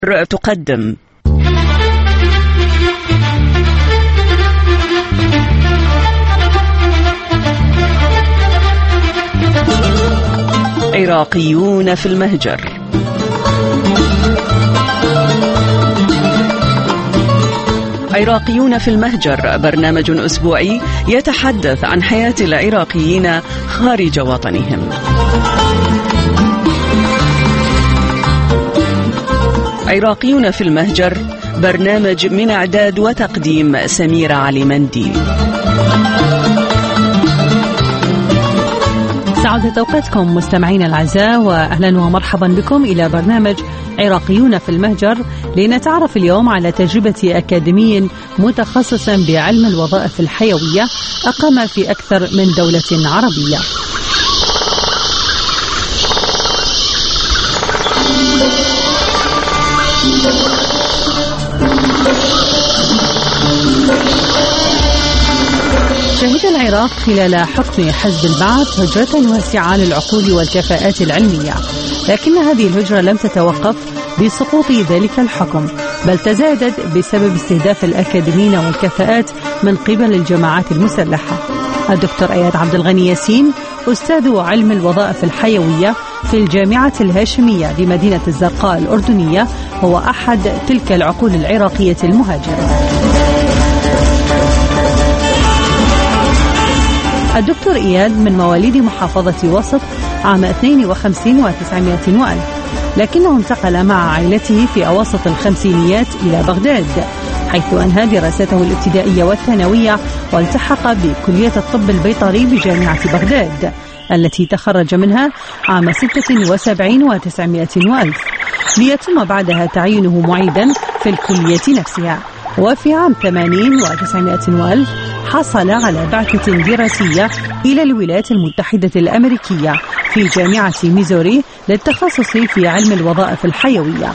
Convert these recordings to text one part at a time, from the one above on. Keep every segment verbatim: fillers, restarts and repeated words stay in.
تقدم عراقيون في المهجر. عراقيون في المهجر برنامج أسبوعي يتحدث عن حياة العراقيين خارج وطنهم. عراقيون في المهجر برنامج من إعداد وتقديم سميرة علي منديل. سعادة أوقاتكم مستمعين الأعزاء، وأهلا ومرحبا بكم إلى برنامج عراقيون في المهجر، لنتعرف اليوم على تجربة أكاديمي متخصص بعلم الوظائف الحيوية أقام في أكثر من دولة عربية. شهد العراق خلال حكم حزب البعث هجرة واسعة للعقول والكفاءات العلمية، لكن هذه الهجرة لم تتوقف بسقوط ذلك الحكم، بل تزايدت بسبب استهداف الأكاديميين والكفاءات من قبل الجماعات المسلحة. الدكتور أياد عبد الغني ياسين أستاذ علم الوظائف الحيوية في الجامعة الهاشمية بمدينة الزرقاء الأردنية، هو أحد تلك العقول العراقية المهاجرة. الدكتور إياد من مواليد محافظة وسط عام اثنين وخمسين وتسعمائة وألف، لكنه انتقل مع عائلته في أواسط الخمسينيات إلى بغداد، حيث أنهى دراسته الابتدائية والثانوية، والتحق بكلية الطب البيطري بجامعة بغداد التي تخرج منها عام ستة وسبعين وتسعمائة وألف، ليتم بعدها تعيينه معيدا في الكلية نفسها. وفي عام ثمانين وتسعمائة وألف حصل على بعثة دراسية إلى الولايات المتحدة الأمريكية في جامعة ميزوري للتخصص في علم الوظائف الحيوية.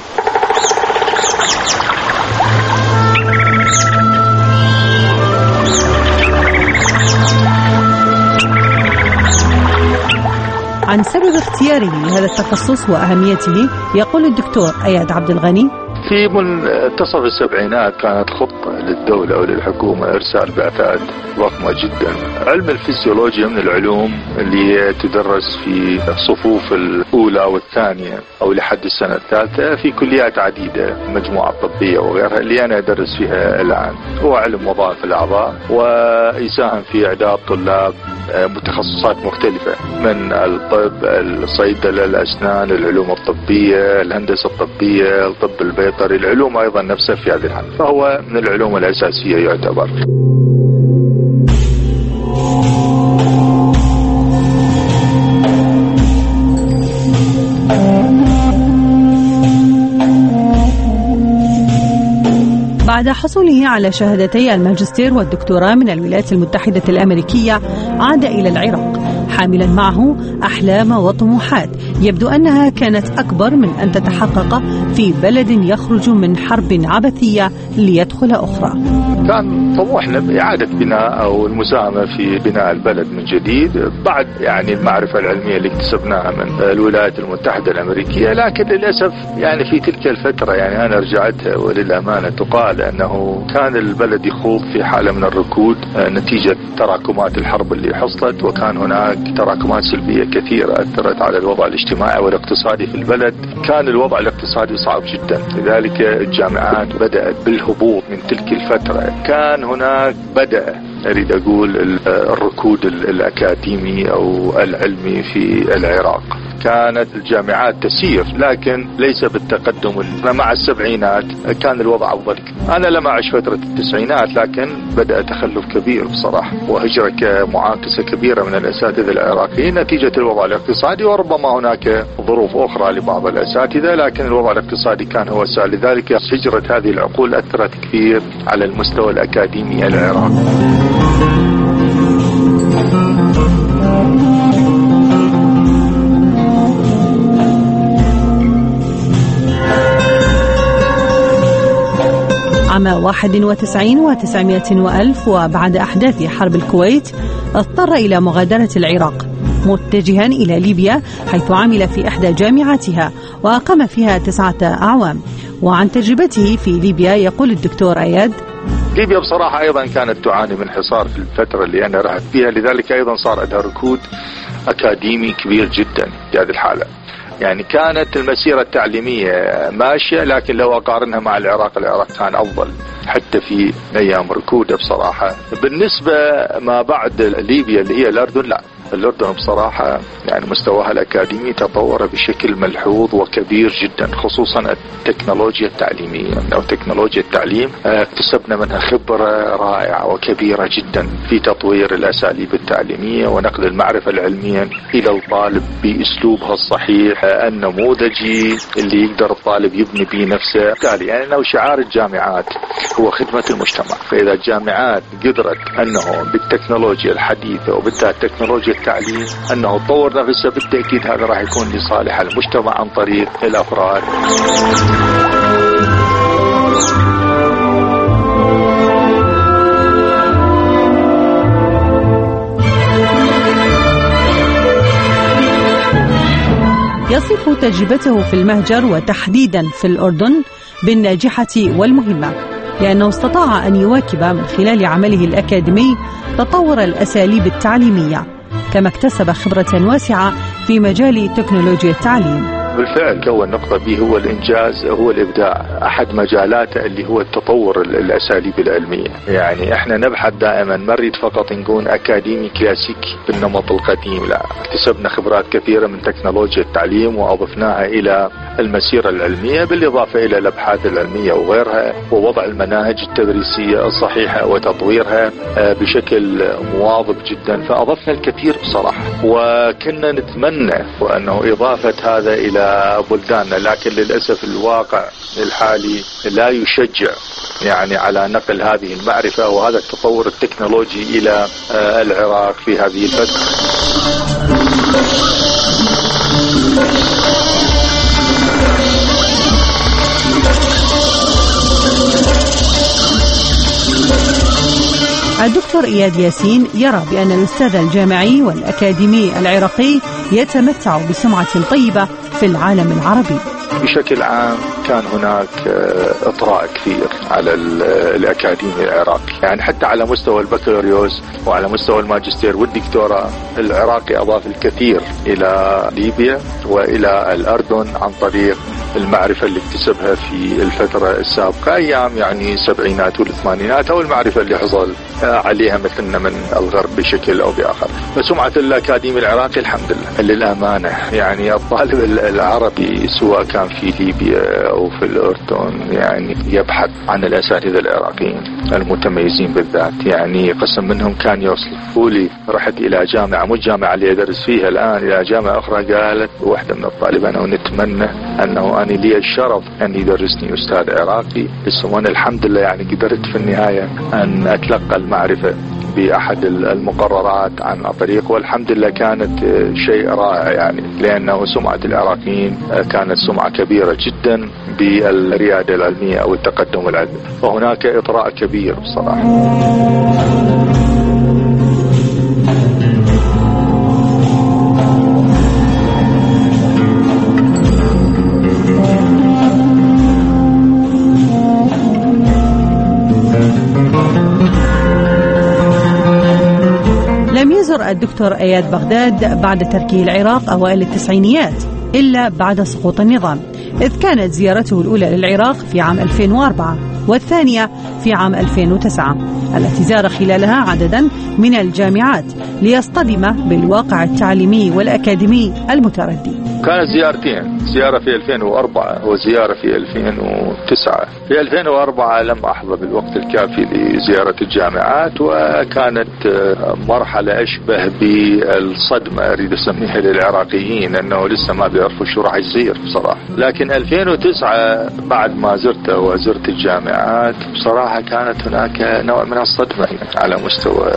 عن سبب اختياره لهذا التخصص وأهميته يقول الدكتور أياد عبد الغني: في منتصف السبعينات كانت خطة للدولة وللحكومة إرسال بعثات ضخمة جدا. علم الفسيولوجيا من العلوم اللي تدرس في صفوف الأولى والثانية أو لحد السنة الثالثة في كليات عديدة، مجموعة طبية وغيرها، اللي أنا أدرس فيها الآن. هو علم وظائف الأعضاء، ويساهم في إعداد طلاب متخصصات مختلفة من الطب، الصيدلة، الأسنان، العلوم الطبية، الهندسة الطبية، الطب البيطري، العلوم أيضا نفسها في هذه الحالة، فهو من العلوم الأساسية يعتبر. بعد حصوله على شهادتي الماجستير والدكتوراه من الولايات المتحدة الأمريكية، عاد إلى العراق حاملا معه أحلام وطموحات يبدو أنها كانت أكبر من أن تتحقق في بلد يخرج من حرب عبثية ليدخل أخرى. كان طموحنا بإعادة بناء أو المساهمة في بناء البلد من جديد بعد يعني المعرفة العلمية اللي اكتسبناها من الولايات المتحدة الأمريكية، لكن للأسف يعني في تلك الفترة يعني أنا رجعتها وللأمانة تقال أنه كان البلد يخوض في حالة من الركود نتيجة تراكمات الحرب اللي حصلت، وكان هناك تراكمات سلبية كثيرة أثرت على الوضع الاجتماعي والاقتصادي في البلد. كان الوضع الاقتصادي صعب جدا، لذلك الجامعات بدأت بالهبوط من تلك الفترة. كان هناك بدأ أريد أقول الركود الأكاديمي أو العلمي في العراق. كانت الجامعات تسير لكن ليس بالتقدم. مع السبعينات كان الوضع أفضل. أنا لم أعش فترة التسعينات، لكن بدأ تخلف كبير بصراحة، وهجرة معاكسة كبيرة من الأساتذة العراقيين نتيجة الوضع الاقتصادي، وربما هناك ظروف أخرى لبعض الأساتذة، لكن الوضع الاقتصادي كان هو السائد. لذلك هجرة هذه العقول أثرت كثير على المستوى الأكاديمي العراقي. عام واحد وتسعين وتسعمائة وألف، وبعد أحداث حرب الكويت اضطر إلى مغادرة العراق، متجها إلى ليبيا حيث عمل في إحدى جامعاتها وأقام فيها تسعة أعوام. وعن تجربته في ليبيا يقول الدكتور أياد: ليبيا بصراحة أيضا كانت تعاني من حصار في الفترة اللي أنا رحت فيها، لذلك أيضا صار عندها ركود أكاديمي كبير جدا في هذه الحالة. يعني كانت المسيرة التعليمية ماشية، لكن لو أقارنها مع العراق، العراق كان أفضل حتى في أيام ركودة بصراحة. بالنسبة ما بعد ليبيا اللي هي الأردن، لا، الأردن بصراحة يعني مستواها الأكاديمي تطور بشكل ملحوظ وكبير جدا، خصوصا التكنولوجيا التعليمية أو تكنولوجيا التعليم. اكتسبنا منها خبرة رائعة وكبيرة جدا في تطوير الأساليب التعليمية ونقل المعرفة العلمية إلى الطالب بأسلوبها الصحيح النموذجي اللي يقدر الطالب يبني به نفسه. بالتالي يعني أنه شعار الجامعات هو خدمة المجتمع، فإذا الجامعات قدرت أنه بالتكنولوجيا الحديثة وبالتالي التكنولوجيا التعليم أنه تطور نفسه، بالتأكيد هذا راح يكون لصالح المجتمع عن طريق الأفراد. يصف تجربته في المهجر وتحديدا في الأردن بالناجحة والمهمة، لأنه استطاع أن يواكب من خلال عمله الأكاديمي تطور الأساليب التعليمية، كما اكتسب خبرة واسعة في مجال تكنولوجيا التعليم. بالفعل كون نقطة به هو الإنجاز، هو الإبداع. أحد مجالاته اللي هو التطور الأساليب العلمية. يعني إحنا نبحث دائما، ما نريد فقط نكون أكاديمي كلاسيكي بالنمط القديم، لا، اكتسبنا خبرات كثيرة من تكنولوجيا التعليم وأضفناها إلى المسيرة العلمية، بالإضافة إلى الأبحاث العلمية وغيرها، ووضع المناهج التدريسية الصحيحة وتطويرها بشكل مواظب جدا. فأضفنا الكثير بصراحة، وكنا نتمنى أنه إضافة هذا إلى بلداننا، لكن للأسف الواقع الحالي لا يشجع يعني على نقل هذه المعرفة وهذا التطور التكنولوجي إلى العراق في هذه الفترة. الدكتور إياد ياسين يرى بأن الأستاذ الجامعي والأكاديمي العراقي يتمتع بسمعة طيبة في العالم العربي. بشكل عام كان هناك إطراء كثير على الأكاديمي العراقي، يعني حتى على مستوى البكالوريوس وعلى مستوى الماجستير والدكتوراه. العراقي أضاف الكثير إلى ليبيا وإلى الأردن عن طريق المعرفة اللي اكتسبها في الفترة السابقة، أيام يعني السبعينات والثمانينات، أو المعرفة اللي حصل عليها مثلنا من الغرب بشكل أو بآخر. فسمعة الأكاديمي العراقي الحمد لله للأمانة، يعني الطالب العربي سواء كان في ليبيا أو في الأردن يعني يبحث عن الأساتذة العراقيين المتميزين بالذات. يعني قسم منهم كان يوصل لي، رحت إلى جامعة، مو الجامعة اللي أدرس فيها الآن، إلى جامعة أخرى، قالت واحدة من الطالبين ونتمنى أنه أنا لي الشرف أن يدرسني أستاذ عراقي. بس وأنا الحمد لله يعني قدرت في النهاية أن أتلقى المعرفة بأحد المقررات عن طريق، والحمد لله كانت شيء رائع، يعني لأنه سمعة العراقيين كانت سمعة كبيرة جدا بالريادة العلمية أو التقدم العلمي، وهناك إطراء كبير بصراحة. لم يزر الدكتور أياد بغداد بعد تركه العراق أوائل التسعينيات إلا بعد سقوط النظام، إذ كانت زيارته الأولى للعراق في عام ألفين وأربعة والثانية في عام ألفين وتسعة، التي زار خلالها عددا من الجامعات ليصطدم بالواقع التعليمي والأكاديمي المتردي. كانت زيارتين، زيارة في ألفين وأربعة وزيارة في ألفين وتسعة. في ألفين وأربعة لم أحظى بالوقت الكافي لزيارة الجامعات، وكانت مرحلة أشبه بالصدمة أريد أسميها للعراقيين، أنه لسه ما بيعرفوا شو راح يصير بصراحة. لكن ألفين وتسعة بعد ما زرته وزرت الجامعات بصراحة كانت هناك نوع من الصدمة على مستوى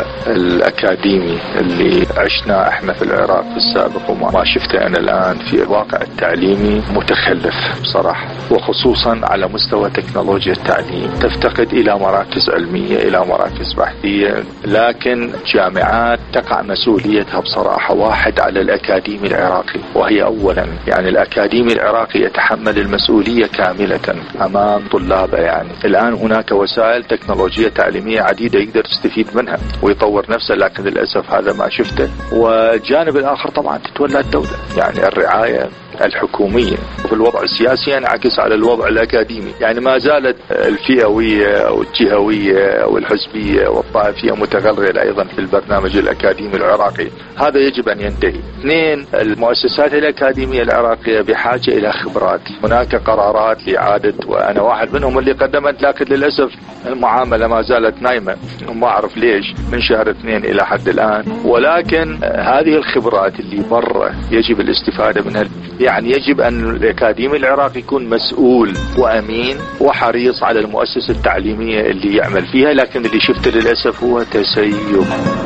الأكاديمي اللي عشنا احنا في العراق في السابق وما شفته أنا الآن في الواقع التعليمي التعليمي متخلف بصراحة، وخصوصا على مستوى تكنولوجيا التعليم. تفتقد إلى مراكز علمية، إلى مراكز بحثية، لكن جامعات تقع مسؤوليتها بصراحة واحد على الأكاديمي العراقي، وهي أولا يعني الأكاديمي العراقي يتحمل المسؤولية كاملة أمام طلابه. يعني الآن هناك وسائل تكنولوجية تعليمية عديدة يقدر يستفيد منها ويطور نفسه، لكن للأسف هذا ما شفته. والجانب الآخر طبعا تتولى الدولة، يعني الرعاية الحكومية. وفي الوضع السياسي ينعكس على الوضع الأكاديمي، يعني ما زالت الفئوية أو الجهوية أو الحزبية والطائفية متغلغلة أيضا في البرنامج الأكاديمي العراقي. هذا يجب أن ينتهي. اثنين، المؤسسات الأكاديمية العراقية بحاجة إلى خبرات. هناك قرارات لإعادة، وأنا واحد منهم اللي قدمت، لكن للأسف المعاملة ما زالت نايمة، ما أعرف ليش، من شهر اثنين إلى حد الآن. ولكن هذه الخبرات اللي برا يجب الاستفادة منها. يعني يجب أن الأكاديمي العراقي يكون مسؤول وأمين وحريص على المؤسسة التعليمية اللي يعمل فيها، لكن اللي شفته للأسف هو تسيب.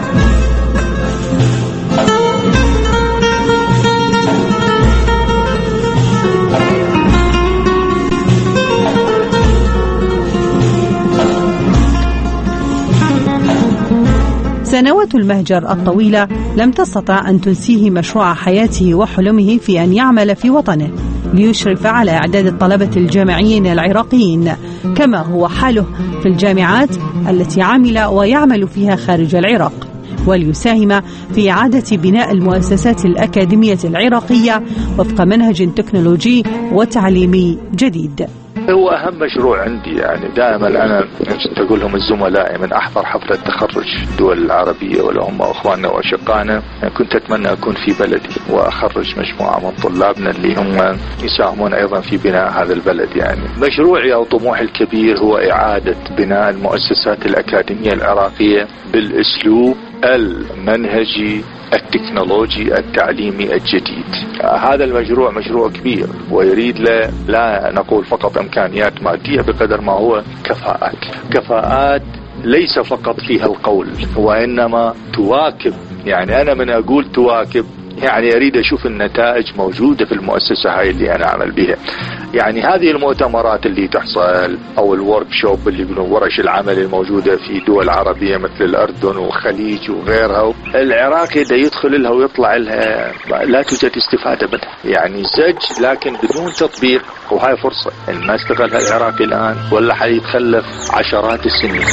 سنوات المهجر الطويلة لم تستطع أن تنسيه مشروع حياته وحلمه في أن يعمل في وطنه ليشرف على إعداد الطلبة الجامعيين العراقيين، كما هو حاله في الجامعات التي عمل ويعمل فيها خارج العراق، وليساهم في إعادة بناء المؤسسات الأكاديمية العراقية وفق منهج تكنولوجي وتعليمي جديد. هو أهم مشروع عندي. يعني دائما أنا كنت أقول لهم الزملاء من أحضر حفلة تخرج الدول العربية ولا هم أخواننا وأشقائنا، كنت أتمنى أكون في بلدي وأخرج مجموعة من طلابنا اللي هم يساهمون أيضا في بناء هذا البلد. يعني مشروعي أو طموحي الكبير هو إعادة بناء المؤسسات الأكاديمية العراقية بالأسلوب المنهجي التكنولوجي التعليمي الجديد. هذا المشروع مشروع كبير ويريد له لا نقول فقط إمكانيات مادية بقدر ما هو كفاءات. كفاءات ليس فقط فيها القول وإنما تواكب. يعني أنا من أقول تواكب يعني أريد أشوف النتائج موجودة في المؤسسة هاي اللي أنا أعمل بها. يعني هذه المؤتمرات اللي تحصل أو الورك شوب اللي يقولون ورش العمل الموجودة في دول عربية مثل الأردن والخليج وغيرها، العراقي دا يدخل لها ويطلع لها لا توجد استفادة منها. يعني زج لكن بدون تطبيق، وهاي فرصة إن ما استغلها العراقي الآن ولا حيتخلف عشرات السنين.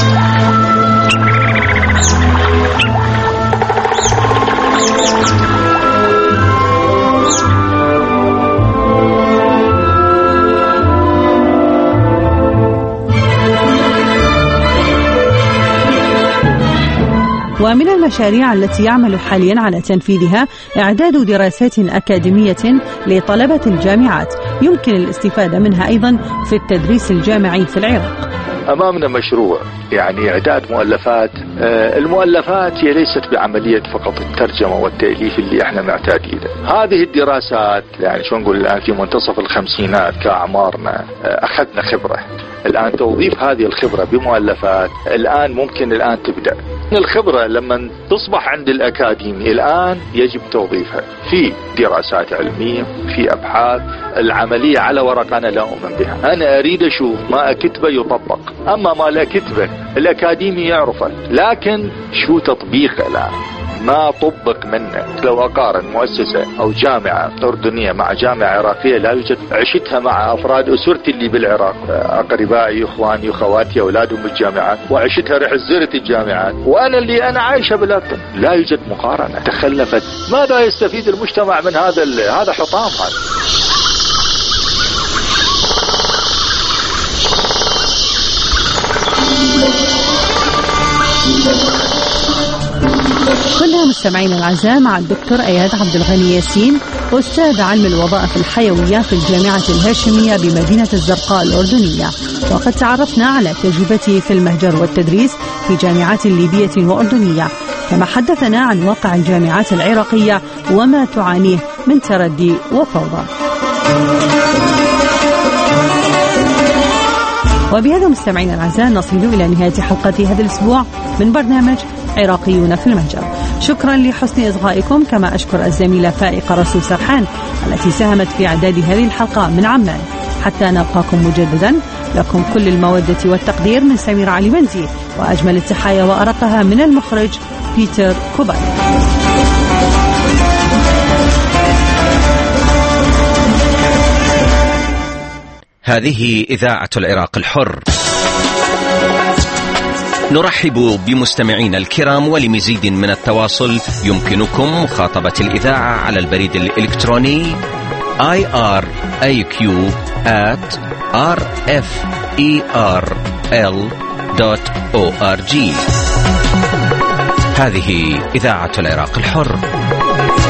ومن المشاريع التي يعمل حاليا على تنفيذها إعداد دراسات أكاديمية لطلبة الجامعات يمكن الاستفادة منها أيضا في التدريس الجامعي في العراق. أمامنا مشروع يعني إعداد مؤلفات. آه المؤلفات هي ليست بعملية فقط الترجمة والتأليف اللي احنا معتادين. هذه الدراسات يعني شو نقول الآن في منتصف الخمسينات كأعمارنا آه أخذنا خبرة. الآن توظيف هذه الخبرة بمؤلفات الآن ممكن الآن تبدأ. الخبرة لما تصبح عند الأكاديمي الآن يجب توظيفها في دراسات علمية، في أبحاث. العملية على ورق أنا لا أؤمن بها. أنا أريد أشوف ما أكتبه يطبق، أما ما لا أكتبه الأكاديمي يعرفه، لكن شو تطبيقه الآن ما طبق منه. لو أقارن مؤسسة أو جامعة أردنية مع جامعة عراقية لا يوجد. عشتها مع أفراد أسرتي اللي بالعراق، أقربائي أخواني أخواتي أولادهم بالجامعات، وعشتها رحت زرت الجامعات، وأنا اللي أنا عايشة بالأردن. لا يوجد مقارنة. تخلفت. ماذا يستفيد المجتمع من هذا هذا حطام هذا؟ كلها مستمعين الأعزاء مع الدكتور أياد عبد الغني ياسين، أستاذ علم الوظائف الحيوية في الجامعة الهاشمية بمدينة الزرقاء الأردنية. وقد تعرفنا على تجربته في المهجر والتدريس في جامعات ليبية وأردنية، كما حدثنا عن واقع الجامعات العراقية وما تعانيه من تردي وفوضى. وبهذا مستمعين الأعزاء نصل إلى نهاية حلقة هذا الأسبوع من برنامج عراقيون في المهجر. شكرا لحسن إصغائكم، كما أشكر الزميلة فائقة رسول سرحان التي ساهمت في إعداد هذه الحلقة من عمان. حتى نلقاكم مجددا، لكم كل المودة والتقدير من سميرة عليمندي، وأجمل التحايا وأرقها من المخرج بيتر كوباي. هذه إذاعة العراق الحر. نرحب بمستمعينا الكرام، ولمزيد من التواصل يمكنكم مخاطبة الإذاعة على البريد الإلكتروني آي آر إيه كيو آت آر إف إي آر إل دوت أو آر جي. هذه إذاعة العراق الحر.